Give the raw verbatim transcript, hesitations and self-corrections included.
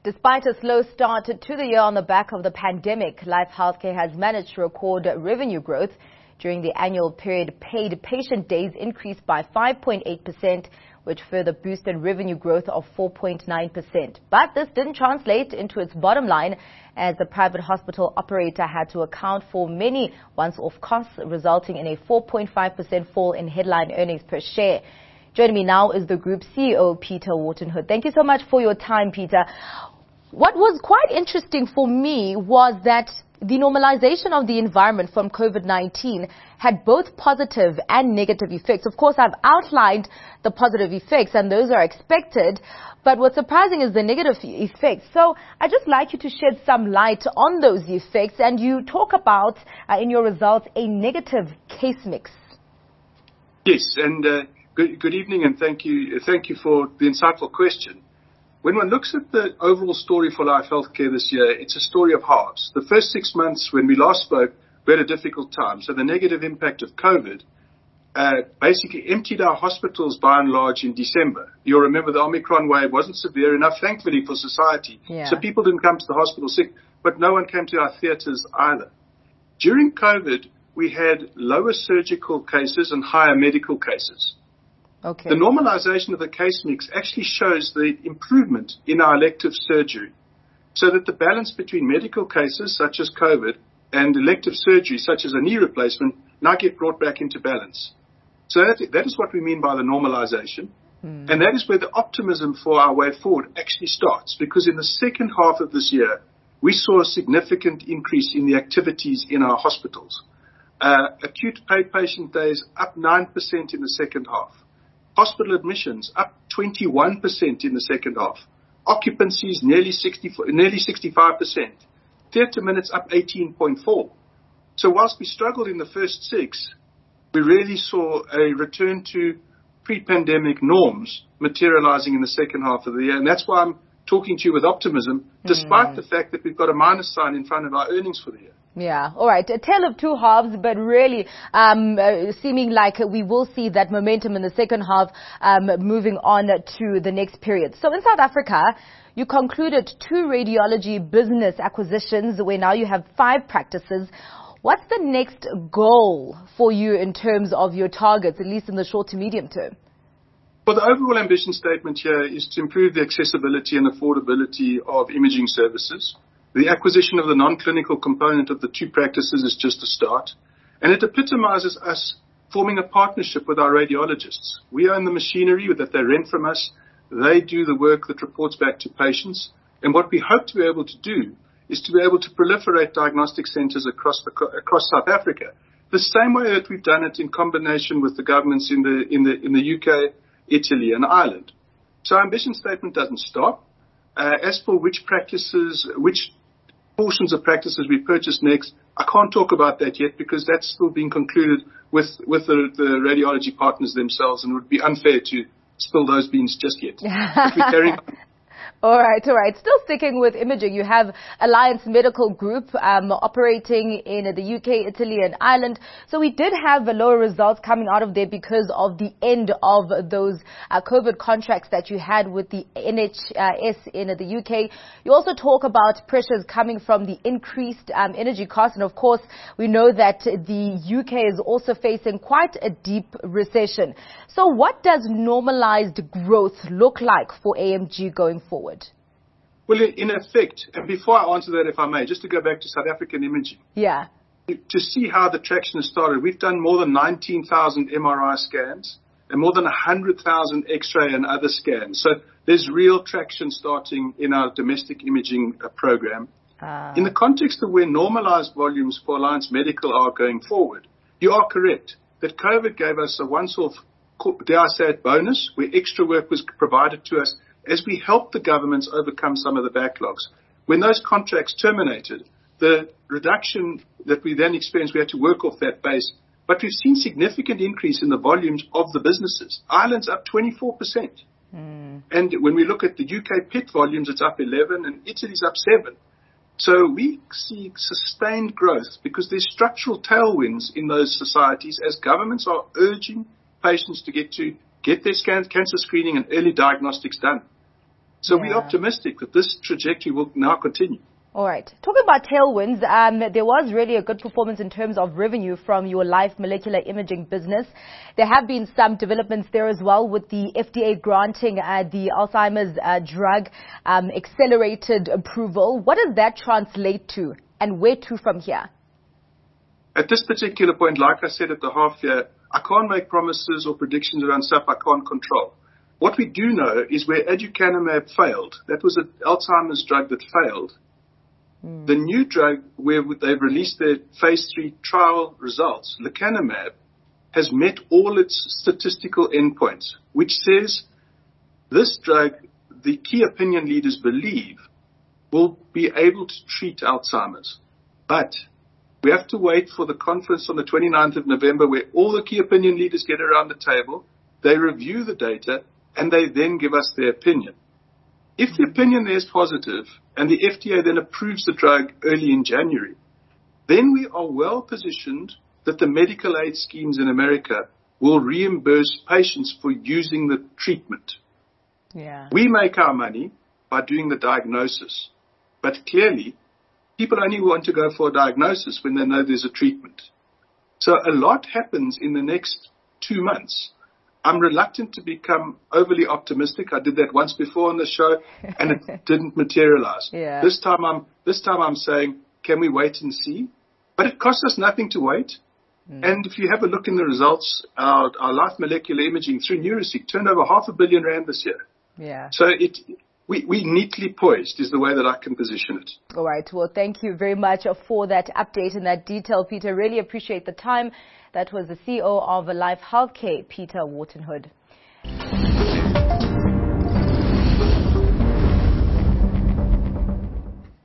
Despite a slow start to the year on the back of the pandemic, Life Healthcare has managed to record revenue growth. During the annual period, paid patient days increased by five point eight percent, which further boosted revenue growth of four point nine percent. But this didn't translate into its bottom line, as the private hospital operator had to account for many once-off costs, resulting in a four point five percent fall in headline earnings per share. Joining me now is the Group C E O, Peter Wharton-Hood. Thank you so much for your time, Peter. What was quite interesting for me was that the normalization of the environment from COVID nineteen had both positive and negative effects. Of course, I've outlined the positive effects, and those are expected. But what's surprising is the negative effects. So I'd just like you to shed some light on those effects. And you talk about, uh, in your results, a negative case mix. Yes, and uh, good, good evening, and thank you, thank you for the insightful question. When one looks at the overall story for Life Healthcare this year, it's a story of halves. The first six months when we last spoke, we had a difficult time. So the negative impact of COVID uh, basically emptied our hospitals by and large in December. You'll remember the Omicron wave wasn't severe enough, thankfully, for society. Yeah. So people didn't come to the hospital sick, but no one came to our theatres either. During COVID, we had lower surgical cases and higher medical cases. Okay. The normalization of the case mix actually shows the improvement in our elective surgery, so that the balance between medical cases such as COVID and elective surgery such as a knee replacement now get brought back into balance. So that, that is what we mean by the normalization. Mm. And that is where the optimism for our way forward actually starts, because in the second half of this year, we saw a significant increase in the activities in our hospitals. Uh, acute paid patient days up nine percent in the second half. Hospital admissions up twenty-one percent in the second half. Occupancies nearly sixty, nearly sixty-five percent. Theatre minutes up eighteen point four. So whilst we struggled in the first six, we really saw a return to pre-pandemic norms materializing in the second half of the year. And that's why I'm talking to you with optimism, despite mm. the fact that we've got a minus sign in front of our earnings for the year. Yeah, all right. A tale of two halves, but really um, uh, seeming like we will see that momentum in the second half um, moving on to the next period. So in South Africa, you concluded two radiology business acquisitions where now you have five practices. What's the next goal for you in terms of your targets, at least in the short to medium term? Well, the overall ambition statement here is to improve the accessibility and affordability of imaging services. The acquisition of the non-clinical component of the two practices is just a start, and it epitomizes us forming a partnership with our radiologists. We own the machinery that they rent from us. They do the work that reports back to patients, and what we hope to be able to do is to be able to proliferate diagnostic centers across the, across South Africa, the same way that we've done it in combination with the governments in the in the in the U K, Italy, and Ireland. So our ambition statement doesn't stop. Uh, as for which practices, which portions of practices we purchase next, I can't talk about that yet because that's still being concluded with, with the, the radiology partners themselves, and it would be unfair to spill those beans just yet. But we're carrying on. All right, all right. Still sticking with imaging, you have Alliance Medical Group um, operating in the U K, Italy, and Ireland. So we did have lower results coming out of there because of the end of those uh, COVID contracts that you had with the N H S in the U K. You also talk about pressures coming from the increased um, energy costs. And of course, we know that the U K is also facing quite a deep recession. So what does normalized growth look like for A M G going forward? Well, in effect, and before I answer that, if I may, just to go back to South African imaging. Yeah. To see how the traction has started, we've done more than nineteen thousand M R I scans and more than one hundred thousand X-ray and other scans. So there's real traction starting in our domestic imaging uh, program. Uh. In the context of where normalized volumes for Alliance Medical are going forward, you are correct that COVID gave us a once-off, dare I say it, bonus, where extra work was provided to us as we helped the governments overcome some of the backlogs. When those contracts terminated, the reduction that we then experienced, we had to work off that base. But we've seen significant increase in the volumes of the businesses. Ireland's up twenty-four percent. Mm. And when we look at the U K P I T volumes, it's up eleven, and Italy's up seven. So we see sustained growth because there's structural tailwinds in those societies as governments are urging patients to get to get their scans, cancer screening and early diagnostics done. So yeah. we're optimistic that this trajectory will now continue. All right. Talking about tailwinds, um, there was really a good performance in terms of revenue from your Life Molecular Imaging business. There have been some developments there as well, with the F D A granting uh, the Alzheimer's uh, drug um, accelerated approval. What does that translate to, and where to from here? At this particular point, like I said at the half year, I can't make promises or predictions around stuff I can't control. What we do know is where aducanumab failed, that was an Alzheimer's drug that failed. Mm. The new drug, where they've released their phase three trial results, lecanemab, has met all its statistical endpoints, which says this drug, the key opinion leaders believe, will be able to treat Alzheimer's. But we have to wait for the conference on the twenty-ninth of November, where all the key opinion leaders get around the table, they review the data, and they then give us their opinion. If the opinion there is positive, and the F D A then approves the drug early in January, then we are well positioned that the medical aid schemes in America will reimburse patients for using the treatment. Yeah. We make our money by doing the diagnosis, but clearly people only want to go for a diagnosis when they know there's a treatment. So a lot happens in the next two months. I'm reluctant to become overly optimistic. I did that once before on the show, and it didn't materialize. Yeah. This time I'm this time I'm saying, can we wait and see? But it costs us nothing to wait. Mm. And if you have a look in the results, our, our Life Molecular Imaging through Neuraceq turned over half a billion rand this year. Yeah. So it we we neatly poised is the way that I can position it. All right. Well, thank you very much for that update and that detail, Peter. Really appreciate the time. That was the C E O of Life Healthcare, Peter Wharton-Hood.